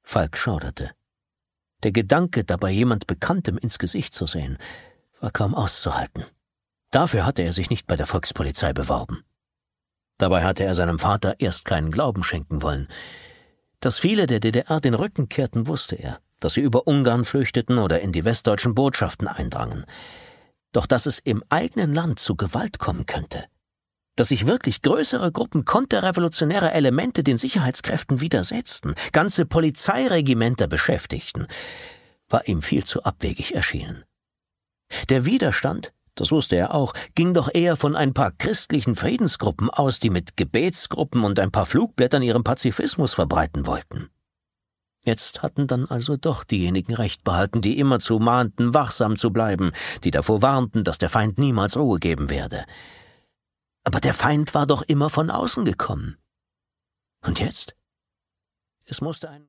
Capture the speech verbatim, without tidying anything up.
Falk schauderte. Der Gedanke, dabei jemand Bekanntem ins Gesicht zu sehen, war kaum auszuhalten. Dafür hatte er sich nicht bei der Volkspolizei beworben. Dabei hatte er seinem Vater erst keinen Glauben schenken wollen. Dass viele der D D R den Rücken kehrten, wusste er, dass sie über Ungarn flüchteten oder in die westdeutschen Botschaften eindrangen. Doch dass es im eigenen Land zu Gewalt kommen könnte, dass sich wirklich größere Gruppen konterrevolutionärer Elemente den Sicherheitskräften widersetzten, ganze Polizeiregimenter beschäftigten, war ihm viel zu abwegig erschienen. Der Widerstand, das wusste er auch, ging doch eher von ein paar christlichen Friedensgruppen aus, die mit Gebetsgruppen und ein paar Flugblättern ihren Pazifismus verbreiten wollten. Jetzt hatten dann also doch diejenigen Recht behalten, die immerzu mahnten, wachsam zu bleiben, die davor warnten, dass der Feind niemals Ruhe geben werde. Aber der Feind war doch immer von außen gekommen. Und jetzt? Es musste ein